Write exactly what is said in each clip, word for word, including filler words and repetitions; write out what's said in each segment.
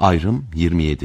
Ayrım yirmi yedi.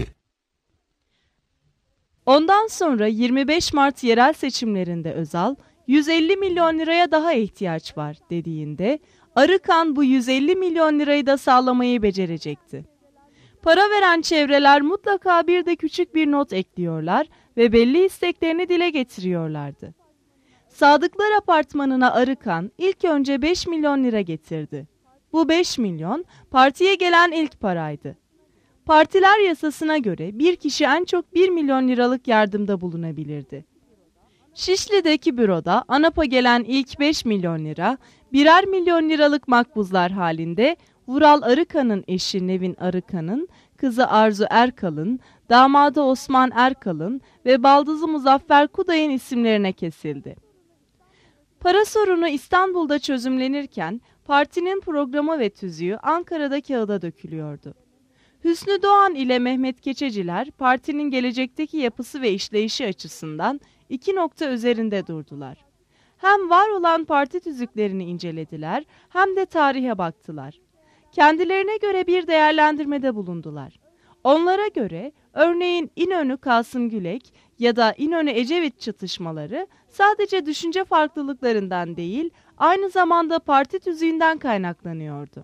Ondan sonra yirmi beş Mart yerel seçimlerinde Özal, yüz elli milyon liraya daha ihtiyaç var dediğinde, Arıkan bu yüz elli milyon lirayı da sağlamayı becerecekti. Para veren çevreler mutlaka bir de küçük bir not ekliyorlar ve belli isteklerini dile getiriyorlardı. Sadıklar Apartmanı'na Arıkan ilk önce beş milyon lira getirdi. Bu beş milyon partiye gelen ilk paraydı. Partiler yasasına göre bir kişi en çok bir milyon liralık yardımda bulunabilirdi. Şişli'deki büroda ANAP'a gelen ilk beş milyon lira, birer milyon liralık makbuzlar halinde Vural Arıkan'ın eşi Nevin Arıkan'ın, kızı Arzu Erkal'ın, damadı Osman Erkal'ın ve baldızı Muzaffer Kuday'ın isimlerine kesildi. Para sorunu İstanbul'da çözümlenirken partinin programı ve tüzüğü Ankara'da kağıda dökülüyordu. Hüsnü Doğan ile Mehmet Keçeciler partinin gelecekteki yapısı ve işleyişi açısından iki nokta üzerinde durdular. Hem var olan parti tüzüklerini incelediler hem de tarihe baktılar. Kendilerine göre bir değerlendirmede bulundular. Onlara göre örneğin İnönü Kasım Gülek ya da İnönü Ecevit çatışmaları sadece düşünce farklılıklarından değil, aynı zamanda parti tüzüğünden kaynaklanıyordu.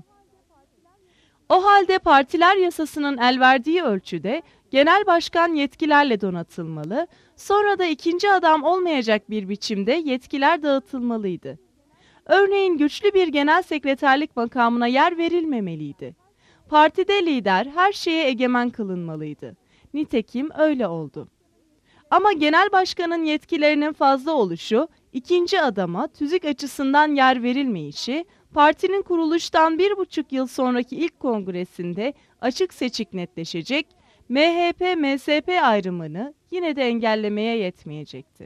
O halde partiler yasasının el verdiği ölçüde genel başkan yetkilerle donatılmalı, sonra da ikinci adam olmayacak bir biçimde yetkiler dağıtılmalıydı. Örneğin güçlü bir genel sekreterlik makamına yer verilmemeliydi. Partide lider her şeye egemen kılınmalıydı. Nitekim öyle oldu. Ama genel başkanın yetkilerinin fazla oluşu, ikinci adama tüzük açısından yer verilmeyişi, partinin kuruluştan bir buçuk yıl sonraki ilk kongresinde açık seçik netleşecek, M H P M S P ayrımını yine de engellemeye yetmeyecekti.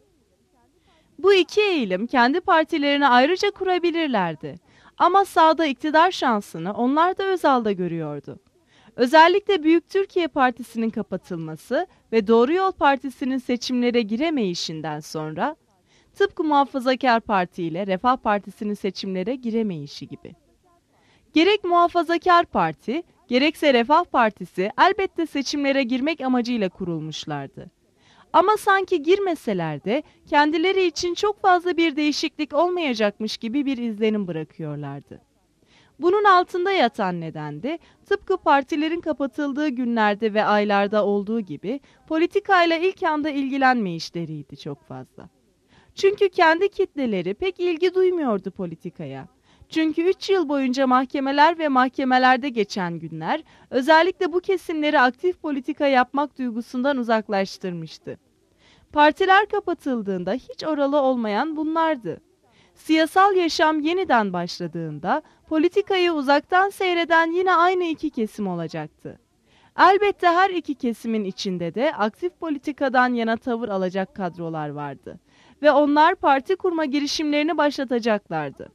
Bu iki eğilim kendi partilerini ayrıca kurabilirlerdi. Ama sağda iktidar şansını onlar da Özal'da görüyordu. Özellikle Büyük Türkiye Partisi'nin kapatılması ve Doğru Yol Partisi'nin seçimlere giremeyişinden sonra, tıpkı Muhafazakar Parti ile Refah Partisi'nin seçimlere giremeyişi gibi. Gerek Muhafazakar Parti, gerekse Refah Partisi elbette seçimlere girmek amacıyla kurulmuşlardı. Ama sanki girmeseler de kendileri için çok fazla bir değişiklik olmayacakmış gibi bir izlenim bırakıyorlardı. Bunun altında yatan neden de tıpkı partilerin kapatıldığı günlerde ve aylarda olduğu gibi politikayla ilk anda ilgilenmeyişleriydi çok fazla. Çünkü kendi kitleleri pek ilgi duymuyordu politikaya. Çünkü üç yıl boyunca mahkemeler ve mahkemelerde geçen günler özellikle bu kesimleri aktif politika yapmak duygusundan uzaklaştırmıştı. Partiler kapatıldığında hiç oralı olmayan bunlardı. Siyasal yaşam yeniden başladığında politikayı uzaktan seyreden yine aynı iki kesim olacaktı. Elbette her iki kesimin içinde de aktif politikadan yana tavır alacak kadrolar vardı ve onlar parti kurma girişimlerini başlatacaklardı.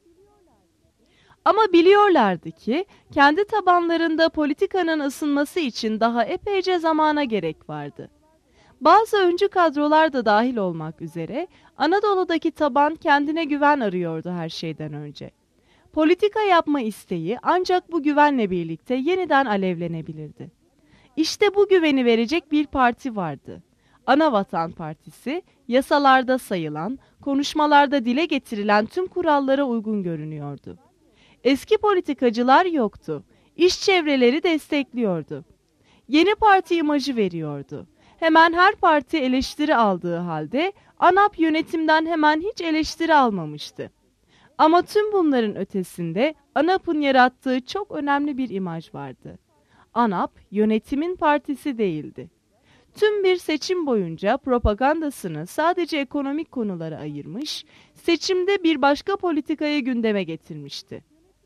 Ama biliyorlardı ki kendi tabanlarında politikanın ısınması için daha epeyce zamana gerek vardı. Bazı öncü kadrolar da dahil olmak üzere Anadolu'daki taban kendine güven arıyordu her şeyden önce. Politika yapma isteği ancak bu güvenle birlikte yeniden alevlenebilirdi. İşte bu güveni verecek bir parti vardı. Anavatan Partisi, yasalarda sayılan, konuşmalarda dile getirilen tüm kurallara uygun görünüyordu. Eski politikacılar yoktu. İş çevreleri destekliyordu. Yeni parti imajı veriyordu. Hemen her parti eleştiri aldığı halde ANAP yönetimden hemen hiç eleştiri almamıştı. Ama tüm bunların ötesinde ANAP'ın yarattığı çok önemli bir imaj vardı. ANAP yönetimin partisi değildi. Tüm bir seçim boyunca propagandasını sadece ekonomik konulara ayırmış, seçimde bir başka politikayı gündeme getirmişti.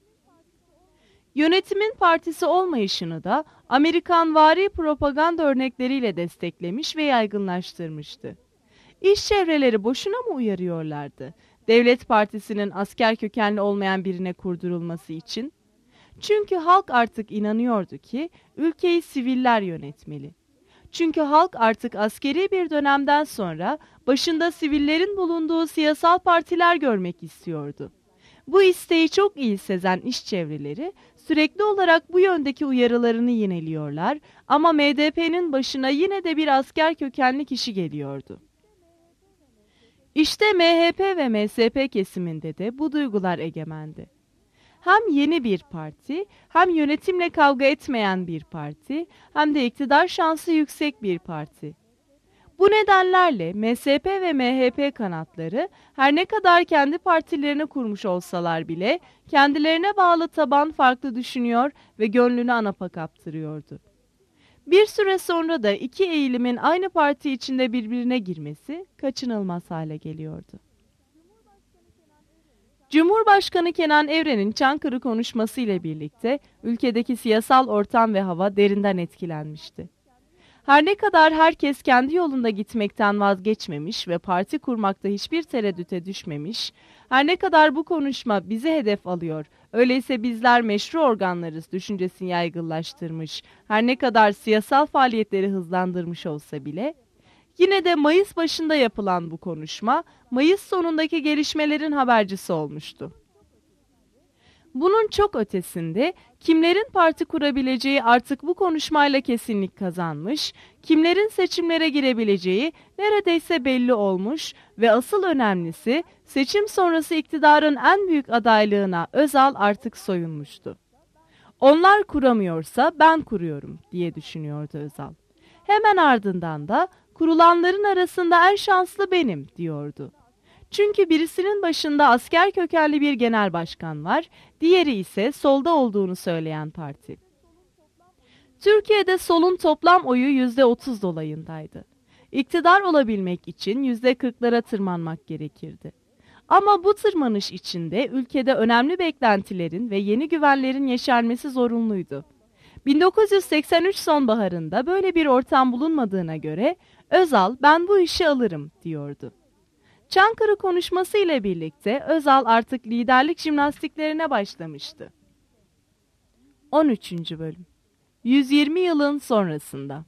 Yönetimin partisi olmayışını da Amerikanvari propaganda örnekleriyle desteklemiş ve yaygınlaştırmıştı. İş çevreleri boşuna mı uyarıyorlardı? Devlet Partisi'nin asker kökenli olmayan birine kurdurulması için? Çünkü halk artık inanıyordu ki ülkeyi siviller yönetmeli. Çünkü halk artık askeri bir dönemden sonra başında sivillerin bulunduğu siyasal partiler görmek istiyordu. Bu isteği çok iyi sezen iş çevreleri sürekli olarak bu yöndeki uyarılarını yineliyorlar ama M D P'nin başına yine de bir asker kökenli kişi geliyordu. İşte M H P ve M S P kesiminde de bu duygular egemendi. Hem yeni bir parti, hem yönetimle kavga etmeyen bir parti, hem de iktidar şansı yüksek bir parti. Bu nedenlerle M S P ve M H P kanatları her ne kadar kendi partilerini kurmuş olsalar bile kendilerine bağlı taban farklı düşünüyor ve gönlünü ANAP'a kaptırıyordu. Bir süre sonra da iki eğilimin aynı parti içinde birbirine girmesi kaçınılmaz hale geliyordu. Cumhurbaşkanı Kenan Evren'in Çankırı konuşması ile birlikte ülkedeki siyasal ortam ve hava derinden etkilenmişti. Her ne kadar herkes kendi yolunda gitmekten vazgeçmemiş ve parti kurmakta hiçbir tereddüte düşmemiş, her ne kadar bu konuşma bizi hedef alıyor, öyleyse bizler meşru organlarız düşüncesini yaygınlaştırmış, her ne kadar siyasal faaliyetleri hızlandırmış olsa bile, yine de Mayıs başında yapılan bu konuşma, Mayıs sonundaki gelişmelerin habercisi olmuştu. Bunun çok ötesinde kimlerin parti kurabileceği artık bu konuşmayla kesinlik kazanmış, kimlerin seçimlere girebileceği neredeyse belli olmuş ve asıl önemlisi seçim sonrası iktidarın en büyük adaylığına Özal artık soyunmuştu. Onlar kuramıyorsa ben kuruyorum diye düşünüyordu Özal. Hemen ardından da kurulanların arasında en şanslı benim diyordu. Çünkü birisinin başında asker kökenli bir genel başkan var, diğeri ise solda olduğunu söyleyen parti. Türkiye'de solun toplam oyu yüzde otuz dolayındaydı. İktidar olabilmek için yüzde kırklara tırmanmak gerekirdi. Ama bu tırmanış içinde ülkede önemli beklentilerin ve yeni güvenlerin yeşermesi zorunluydu. bin dokuz yüz seksen üç sonbaharında böyle bir ortam bulunmadığına göre Özal ben bu işi alırım diyordu. Çankırı konuşması ile birlikte Özal artık liderlik jimnastiklerine başlamıştı. on üçüncü bölüm yüz yirmi yılın sonrasında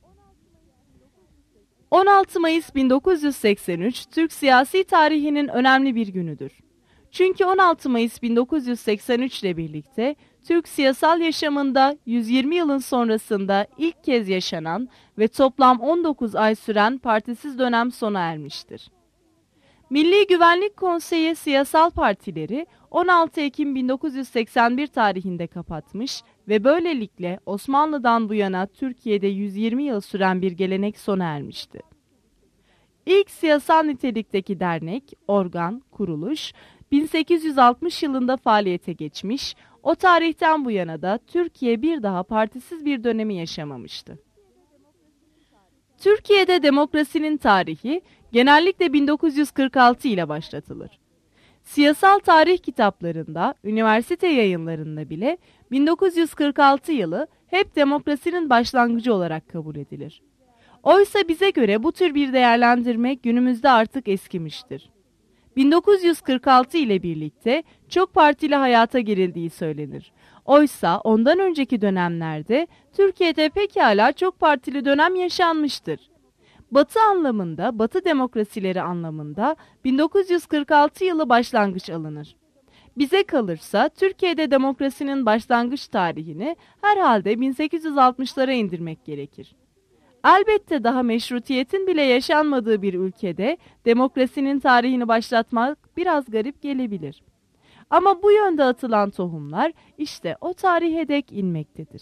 on altı Mayıs bin dokuz yüz seksen üç Türk siyasi tarihinin önemli bir günüdür. Çünkü on altı Mayıs bin dokuz yüz seksen üç ile birlikte Türk siyasal yaşamında yüz yirmi yılın sonrasında ilk kez yaşanan ve toplam on dokuz ay süren partisiz dönem sona ermiştir. Milli Güvenlik Konseyi siyasal partileri on altı Ekim bin dokuz yüz seksen bir tarihinde kapatmış ve böylelikle Osmanlı'dan bu yana Türkiye'de yüz yirmi yıl süren bir gelenek sona ermişti. İlk siyasal nitelikteki dernek, organ, kuruluş bin sekiz yüz altmış yılında faaliyete geçmiş, o tarihten bu yana da Türkiye bir daha partisiz bir dönemi yaşamamıştı. Türkiye'de demokrasinin tarihi genellikle bin dokuz yüz kırk altı ile başlatılır. Siyasal tarih kitaplarında, üniversite yayınlarında bile bin dokuz yüz kırk altı yılı hep demokrasinin başlangıcı olarak kabul edilir. Oysa bize göre bu tür bir değerlendirme günümüzde artık eskimiştir. bin dokuz yüz kırk altı ile birlikte çok partili hayata girildiği söylenir. Oysa ondan önceki dönemlerde Türkiye'de pekala çok partili dönem yaşanmıştır. Batı anlamında, Batı demokrasileri anlamında bin dokuz yüz kırk altı yılı başlangıç alınır. Bize kalırsa Türkiye'de demokrasinin başlangıç tarihini herhalde bin sekiz yüz altmışlara indirmek gerekir. Elbette daha meşrutiyetin bile yaşanmadığı bir ülkede demokrasinin tarihini başlatmak biraz garip gelebilir. Ama bu yönde atılan tohumlar işte o tarihe dek inmektedir.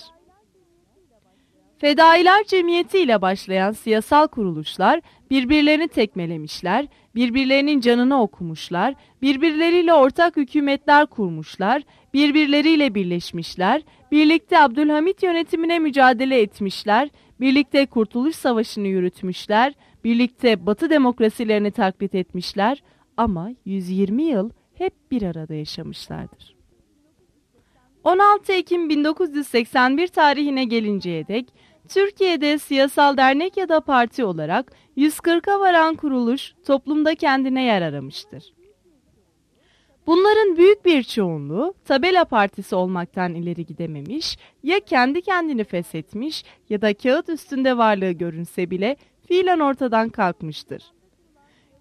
Fedailer Cemiyeti ile başlayan siyasal kuruluşlar birbirlerini tekmelemişler, birbirlerinin canını okumuşlar, birbirleriyle ortak hükümetler kurmuşlar, birbirleriyle birleşmişler, birlikte Abdülhamit yönetimine mücadele etmişler, birlikte Kurtuluş Savaşı'nı yürütmüşler, birlikte Batı demokrasilerini taklit etmişler ama yüz yirmi yıl hep bir arada yaşamışlardır. on altı Ekim bin dokuz yüz seksen bir tarihine gelinceye dek Türkiye'de siyasal dernek ya da parti olarak yüz kırka varan kuruluş toplumda kendine yer aramıştır. Bunların büyük bir çoğunluğu tabela partisi olmaktan ileri gidememiş, ya kendi kendini feshetmiş ya da kağıt üstünde varlığı görünse bile fiilen ortadan kalkmıştır.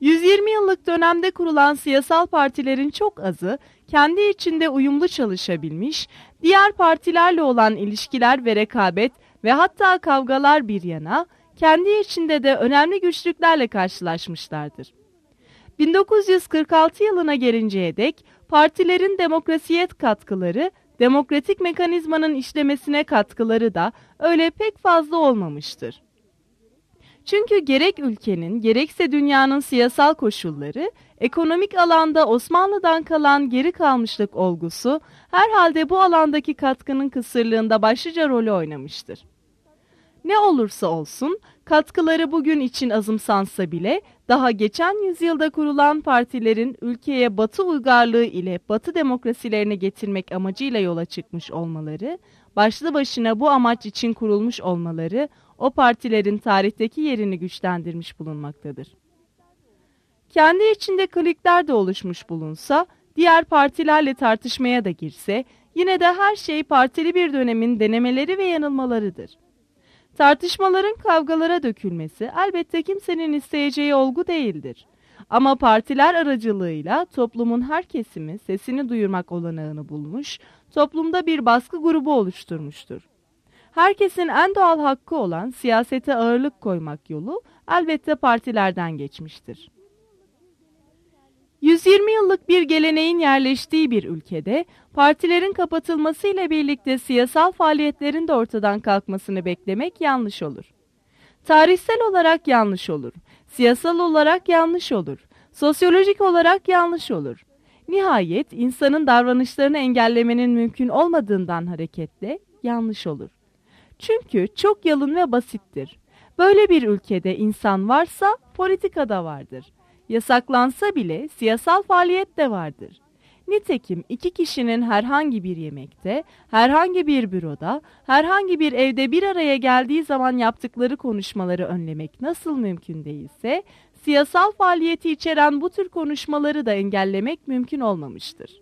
yüz yirmi yıllık dönemde kurulan siyasal partilerin çok azı kendi içinde uyumlu çalışabilmiş, diğer partilerle olan ilişkiler ve rekabet ve hatta kavgalar bir yana, kendi içinde de önemli güçlüklerle karşılaşmışlardır. bin dokuz yüz kırk altı yılına gelinceye dek partilerin demokrasiye katkıları, demokratik mekanizmanın işlemesine katkıları da öyle pek fazla olmamıştır. Çünkü gerek ülkenin gerekse dünyanın siyasal koşulları, ekonomik alanda Osmanlı'dan kalan geri kalmışlık olgusu herhalde bu alandaki katkının kısırlığında başlıca rolü oynamıştır. Ne olursa olsun, katkıları bugün için azımsansa bile daha geçen yüzyılda kurulan partilerin ülkeye Batı uygarlığı ile Batı demokrasilerini getirmek amacıyla yola çıkmış olmaları, başlı başına bu amaç için kurulmuş olmaları, o partilerin tarihteki yerini güçlendirmiş bulunmaktadır. Kendi içinde klikler de oluşmuş bulunsa, diğer partilerle tartışmaya da girse, yine de her şey partili bir dönemin denemeleri ve yanılmalarıdır. Tartışmaların kavgalara dökülmesi elbette kimsenin isteyeceği olgu değildir. Ama partiler aracılığıyla toplumun her kesimi sesini duyurmak olanağını bulmuş, toplumda bir baskı grubu oluşturmuştur. Herkesin en doğal hakkı olan siyasete ağırlık koymak yolu elbette partilerden geçmiştir. yüz yirmi yıllık bir geleneğin yerleştiği bir ülkede partilerin kapatılmasıyla birlikte siyasal faaliyetlerin de ortadan kalkmasını beklemek yanlış olur. Tarihsel olarak yanlış olur, siyasal olarak yanlış olur, sosyolojik olarak yanlış olur. Nihayet insanın davranışlarını engellemenin mümkün olmadığından hareketle yanlış olur. Çünkü çok yalın ve basittir. Böyle bir ülkede insan varsa politika da vardır. Yasaklansa bile siyasal faaliyet de vardır. Nitekim iki kişinin herhangi bir yemekte, herhangi bir büroda, herhangi bir evde bir araya geldiği zaman yaptıkları konuşmaları önlemek nasıl mümkün değilse, siyasal faaliyeti içeren bu tür konuşmaları da engellemek mümkün olmamıştır.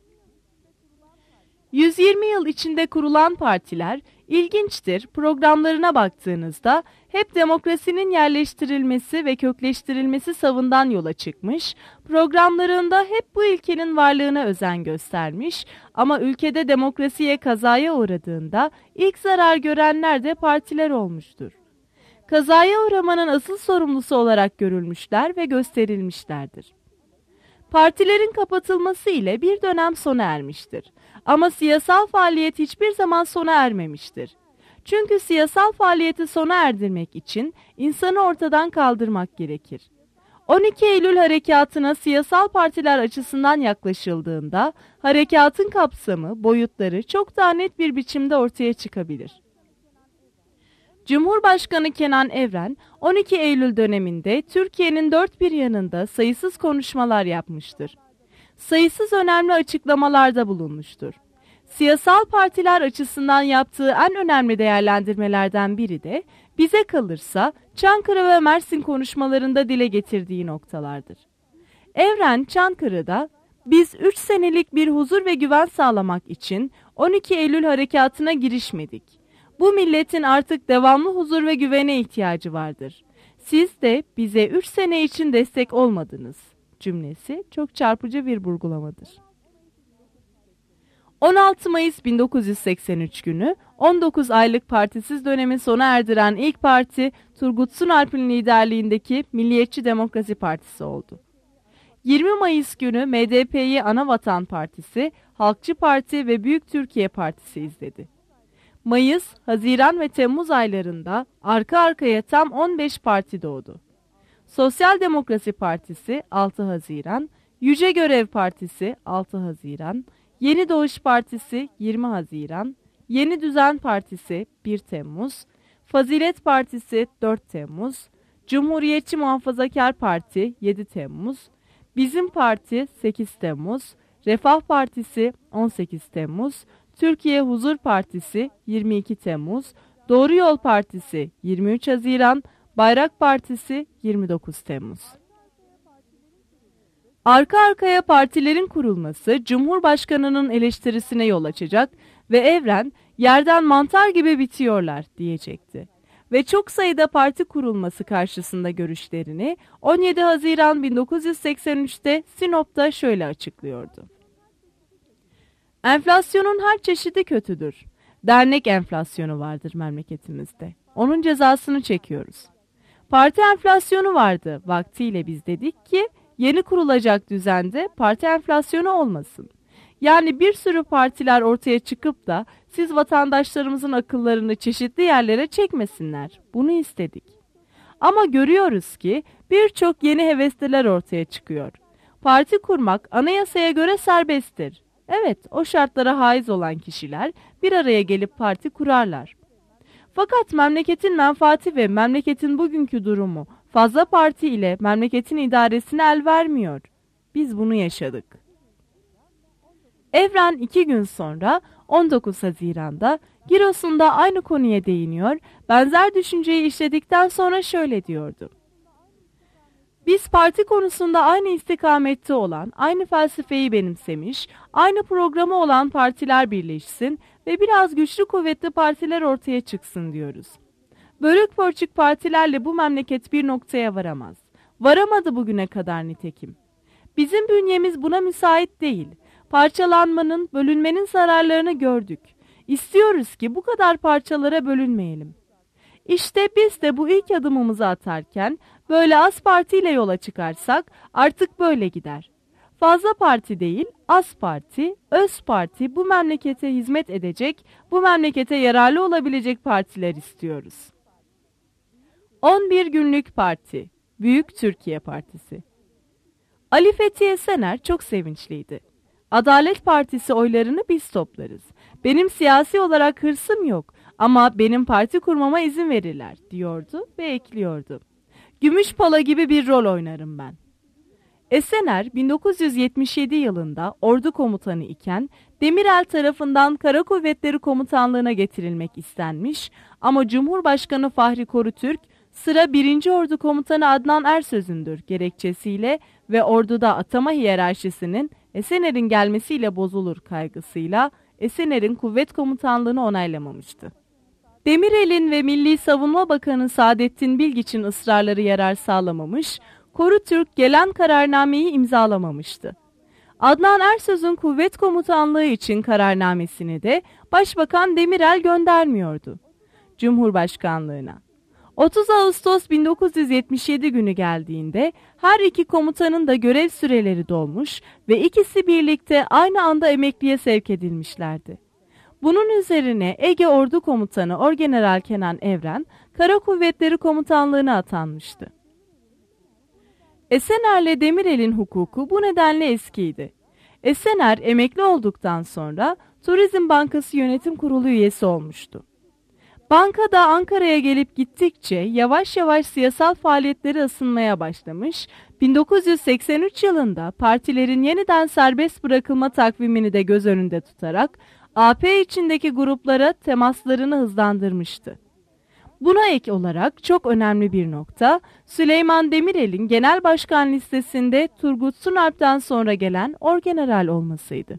yüz yirmi yıl içinde kurulan partiler, ilginçtir, programlarına baktığınızda hep demokrasinin yerleştirilmesi ve kökleştirilmesi savından yola çıkmış, programlarında hep bu ilkenin varlığına özen göstermiş ama ülkede demokrasiye kazaya uğradığında ilk zarar görenler de partiler olmuştur. Kazaya uğramanın asıl sorumlusu olarak görülmüşler ve gösterilmişlerdir. Partilerin kapatılması ile bir dönem sona ermiştir. Ama siyasal faaliyet hiçbir zaman sona ermemiştir. Çünkü siyasal faaliyeti sona erdirmek için insanı ortadan kaldırmak gerekir. on iki Eylül harekatına siyasal partiler açısından yaklaşıldığında, harekatın kapsamı, boyutları çok daha net bir biçimde ortaya çıkabilir. Cumhurbaşkanı Kenan Evren, on iki Eylül döneminde Türkiye'nin dört bir yanında sayısız konuşmalar yapmıştır. Sayısız önemli açıklamalarda bulunmuştur. Siyasal partiler açısından yaptığı en önemli değerlendirmelerden biri de bize kalırsa Çankırı ve Mersin konuşmalarında dile getirdiği noktalardır. Evren Çankırı'da biz üç senelik bir huzur ve güven sağlamak için on iki Eylül harekatına girişmedik. Bu milletin artık devamlı huzur ve güvene ihtiyacı vardır. Siz de bize üç sene için destek olmadınız cümlesi çok çarpıcı bir vurgulamadır. on altı Mayıs bin dokuz yüz seksen üç günü on dokuz aylık partisiz dönemi sona erdiren ilk parti Turgut Sunalp'in liderliğindeki Milliyetçi Demokrasi Partisi oldu. yirmi Mayıs günü M D P'yi Anavatan Partisi, Halkçı Parti ve Büyük Türkiye Partisi izledi. Mayıs, Haziran ve Temmuz aylarında arka arkaya tam on beş parti doğdu. Sosyal Demokrasi Partisi altı Haziran, Yüce Görev Partisi altı Haziran, Yeni Doğuş Partisi yirmi Haziran, Yeni Düzen Partisi bir Temmuz, Fazilet Partisi dört Temmuz, Cumhuriyetçi Muhafazakar Parti yedi Temmuz, Bizim Parti sekiz Temmuz, Refah Partisi on sekiz Temmuz, Türkiye Huzur Partisi yirmi iki Temmuz, Doğru Yol Partisi yirmi üç Haziran, Bayrak Partisi yirmi dokuz Temmuz. Arka arkaya partilerin kurulması Cumhurbaşkanı'nın eleştirisine yol açacak ve Evren yerden mantar gibi bitiyorlar diyecekti. ve çok sayıda parti kurulması karşısında görüşlerini on yedi Haziran bin dokuz yüz seksen üçte Sinop'ta şöyle açıklıyordu. Enflasyonun her çeşidi kötüdür. Dernek enflasyonu vardır memleketimizde. Onun cezasını çekiyoruz. Parti enflasyonu vardı. Vaktiyle biz dedik ki yeni kurulacak düzende parti enflasyonu olmasın. Yani bir sürü partiler ortaya çıkıp da siz vatandaşlarımızın akıllarını çeşitli yerlere çekmesinler. Bunu istedik. Ama görüyoruz ki birçok yeni hevesliler ortaya çıkıyor. Parti kurmak anayasaya göre serbesttir. Evet, o şartlara haiz olan kişiler bir araya gelip parti kurarlar. Fakat memleketin menfaati ve memleketin bugünkü durumu fazla parti ile memleketin idaresine el vermiyor. Biz bunu yaşadık. Evren iki gün sonra on dokuz Haziran'da Giresun'da aynı konuya değiniyor, benzer düşünceyi işledikten sonra şöyle diyordu. Biz parti konusunda aynı istikamette olan, aynı felsefeyi benimsemiş, aynı programı olan partiler birleşsin ve biraz güçlü kuvvetli partiler ortaya çıksın diyoruz. Bölük pörçük partilerle bu memleket bir noktaya varamaz. Varamadı bugüne kadar nitekim. Bizim bünyemiz buna müsait değil. Parçalanmanın, bölünmenin zararlarını gördük. İstiyoruz ki bu kadar parçalara bölünmeyelim. İşte biz de bu ilk adımımızı atarken böyle az partiyle yola çıkarsak artık böyle gider. Fazla parti değil, az parti, öz parti bu memlekete hizmet edecek, bu memlekete yararlı olabilecek partiler istiyoruz. on bir günlük parti, Büyük Türkiye Partisi. Ali Fethi Esener çok sevinçliydi. Adalet Partisi oylarını biz toplarız. Benim siyasi olarak hırsım yok ama benim parti kurmama izin verirler diyordu ve ekliyordu. Gümüşpala gibi bir rol oynarım ben. Esener bin dokuz yüz yetmiş yedi yılında ordu komutanı iken Demirel tarafından Kara Kuvvetleri Komutanlığına getirilmek istenmiş ama Cumhurbaşkanı Fahri Korutürk sıra birinci Ordu Komutanı Adnan Ersöz'ündür gerekçesiyle ve orduda atama hiyerarşisinin Esener'in gelmesiyle bozulur kaygısıyla Esener'in kuvvet komutanlığını onaylamamıştı. Demirel'in ve Milli Savunma Bakanı Saadettin Bilgiç'in ısrarları yarar sağlamamış, Korutürk gelen kararnameyi imzalamamıştı. Adnan Ersöz'ün kuvvet komutanlığı için kararnamesini de Başbakan Demirel göndermiyordu Cumhurbaşkanlığına. otuz Ağustos bin dokuz yüz yetmiş yedi günü geldiğinde her iki komutanın da görev süreleri dolmuş ve ikisi birlikte aynı anda emekliye sevk edilmişlerdi. Bunun üzerine Ege Ordu Komutanı Orgeneral Kenan Evren, Kara Kuvvetleri Komutanlığına atanmıştı. Esener'le Demirel'in hukuku bu nedenle eskiydi. Esener emekli olduktan sonra Turizm Bankası Yönetim Kurulu üyesi olmuştu. Banka da Ankara'ya gelip gittikçe yavaş yavaş siyasal faaliyetleri ısınmaya başlamış, bin dokuz yüz seksen üç yılında partilerin yeniden serbest bırakılma takvimini de göz önünde tutarak A P içindeki gruplara temaslarını hızlandırmıştı. Buna ek olarak çok önemli bir nokta, Süleyman Demirel'in genel başkan listesinde Turgut Sunalp'ten sonra gelen orgeneral olmasıydı.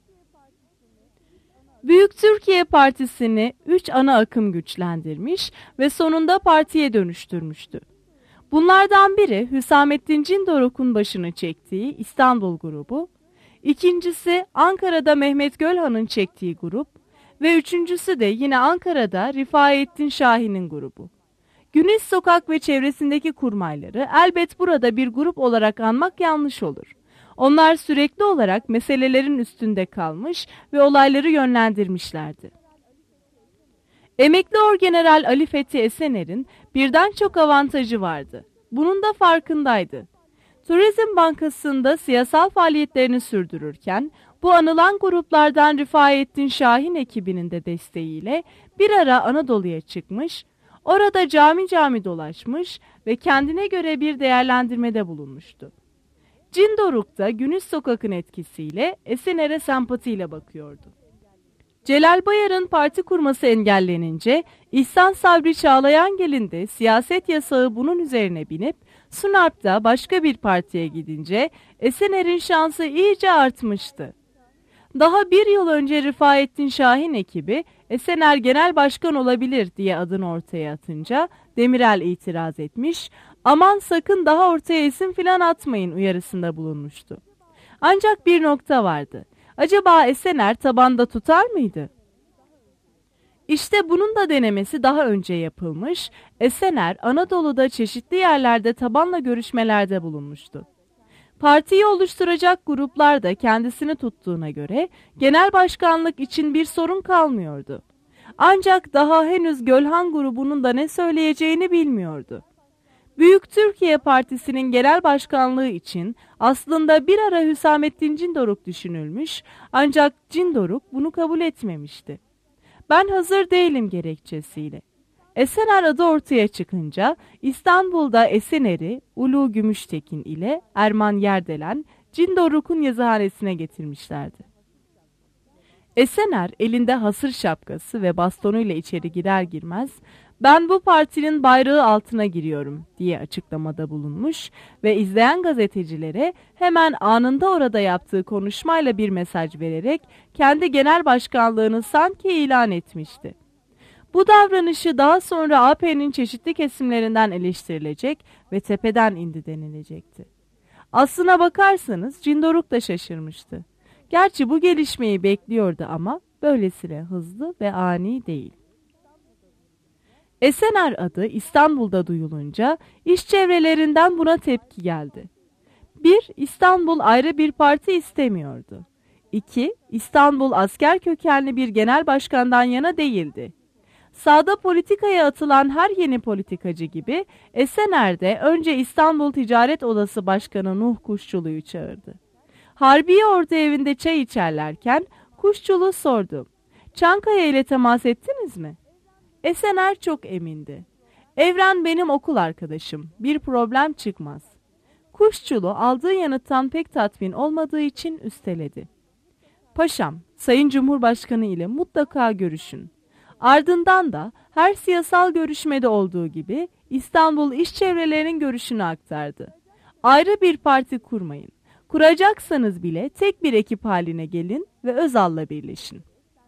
Büyük Türkiye Partisi'ni üç ana akım güçlendirmiş ve sonunda partiye dönüştürmüştü. Bunlardan biri Hüsamettin Cindoruk'un başını çektiği İstanbul grubu, ikincisi Ankara'da Mehmet Gölhan'ın çektiği grup ve üçüncüsü de yine Ankara'da Rifaettin Şahin'in grubu. Güneş Sokak ve çevresindeki kurmayları elbet burada bir grup olarak anmak yanlış olur. Onlar sürekli olarak meselelerin üstünde kalmış ve olayları yönlendirmişlerdi. Emekli Orgeneral Ali Fethi Esener'in birden çok avantajı vardı. Bunun da farkındaydı. Turizm Bankası'nda siyasal faaliyetlerini sürdürürken bu anılan gruplardan Rifaettin Şahin ekibinin de desteğiyle bir ara Anadolu'ya çıkmış, orada cami cami dolaşmış ve kendine göre bir değerlendirmede bulunmuştu. Cindoruk da Güneş Sokak'ın etkisiyle Esener'e sempatiyle bakıyordu. Celal Bayar'ın parti kurması engellenince İhsan Sabri Çağlayangel'in de siyaset yasağı bunun üzerine binip Sunalp da başka bir partiye gidince Esener'in şansı iyice artmıştı. Daha bir yıl önce Rifaettin Şahin ekibi Esener genel başkan olabilir diye adını ortaya atınca Demirel itiraz etmiş, aman sakın daha ortaya isim filan atmayın uyarısında bulunmuştu. Ancak bir nokta vardı. Acaba Esener tabanda tutar mıydı? İşte bunun da denemesi daha önce yapılmış, Esener Anadolu'da çeşitli yerlerde tabanla görüşmelerde bulunmuştu. Partiyi oluşturacak gruplar da kendisini tuttuğuna göre genel başkanlık için bir sorun kalmıyordu. Ancak daha henüz Gölhan grubunun da ne söyleyeceğini bilmiyordu. Büyük Türkiye Partisi'nin genel başkanlığı için aslında bir ara Hüsamettin Cindoruk düşünülmüş, ancak Cindoruk bunu kabul etmemişti. Ben hazır değilim gerekçesiyle. Esener adı ortaya çıkınca İstanbul'da Esener'i Ulu Gümüştekin ile Erman Yerdelen Cindoruk'un yazıhanesine getirmişlerdi. Esener elinde hasır şapkası ve bastonuyla içeri girer girmez ben bu partinin bayrağı altına giriyorum diye açıklamada bulunmuş ve izleyen gazetecilere hemen anında orada yaptığı konuşmayla bir mesaj vererek kendi genel başkanlığını sanki ilan etmişti. Bu davranışı daha sonra A P'nin çeşitli kesimlerinden eleştirilecek ve tepeden indi denilecekti. Aslına bakarsanız Cindoruk da şaşırmıştı. Gerçi bu gelişmeyi bekliyordu ama böylesine hızlı ve ani değil. Esener adı İstanbul'da duyulunca iş çevrelerinden buna tepki geldi. Bir, İstanbul ayrı bir parti istemiyordu. İki, İstanbul asker kökenli bir genel başkandan yana değildi. Sağda politikaya atılan her yeni politikacı gibi Esener de önce İstanbul Ticaret Odası Başkanı Nuh Kuşçulu'yu çağırdı. Harbiye Ordu evinde çay içerlerken Kuşçulu sordu. Çankaya ile temas ettiniz mi? Esener çok emindi. Evren benim okul arkadaşım. Bir problem çıkmaz. Kuşçulu aldığı yanıttan pek tatmin olmadığı için üsteledi. Paşam, Sayın Cumhurbaşkanı ile mutlaka görüşün. Ardından da her siyasal görüşmede olduğu gibi İstanbul iş çevrelerinin görüşünü aktardı. Ayrı bir parti kurmayın. Kuracaksanız bile tek bir ekip haline gelin ve Özal'la birleşin.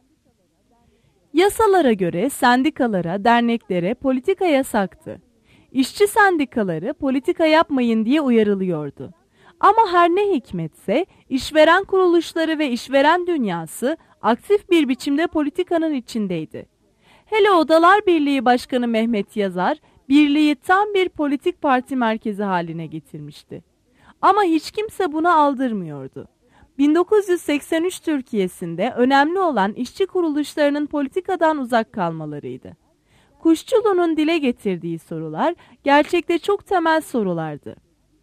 Yasalara göre sendikalara, derneklere politika yasaktı. İşçi sendikaları politika yapmayın diye uyarılıyordu. Ama her ne hikmetse işveren kuruluşları ve işveren dünyası aktif bir biçimde politikanın içindeydi. Hele Odalar Birliği Başkanı Mehmet Yazar, birliği tam bir politik parti merkezi haline getirmişti. Ama hiç kimse buna aldırmıyordu. bin dokuz yüz seksen üç Türkiye'sinde önemli olan işçi kuruluşlarının politikadan uzak kalmalarıydı. Kuşçulu'nun dile getirdiği sorular gerçekte çok temel sorulardı.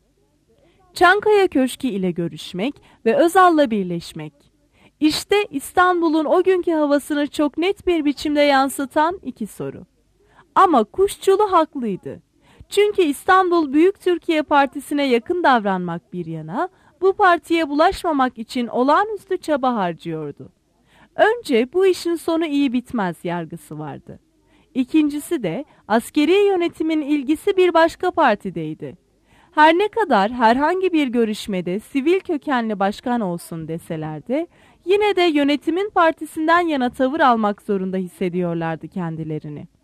Çankaya Köşkü ile görüşmek ve Özal'la birleşmek. İşte İstanbul'un o günkü havasını çok net bir biçimde yansıtan iki soru. Ama Kuşçulu haklıydı. Çünkü İstanbul Büyük Türkiye Partisi'ne yakın davranmak bir yana, bu partiye bulaşmamak için olağanüstü çaba harcıyordu. Önce bu işin sonu iyi bitmez yargısı vardı. İkincisi de askeri yönetimin ilgisi bir başka partideydi. Her ne kadar herhangi bir görüşmede sivil kökenli başkan olsun deseler de yine de yönetimin partisinden yana tavır almak zorunda hissediyorlardı kendilerini.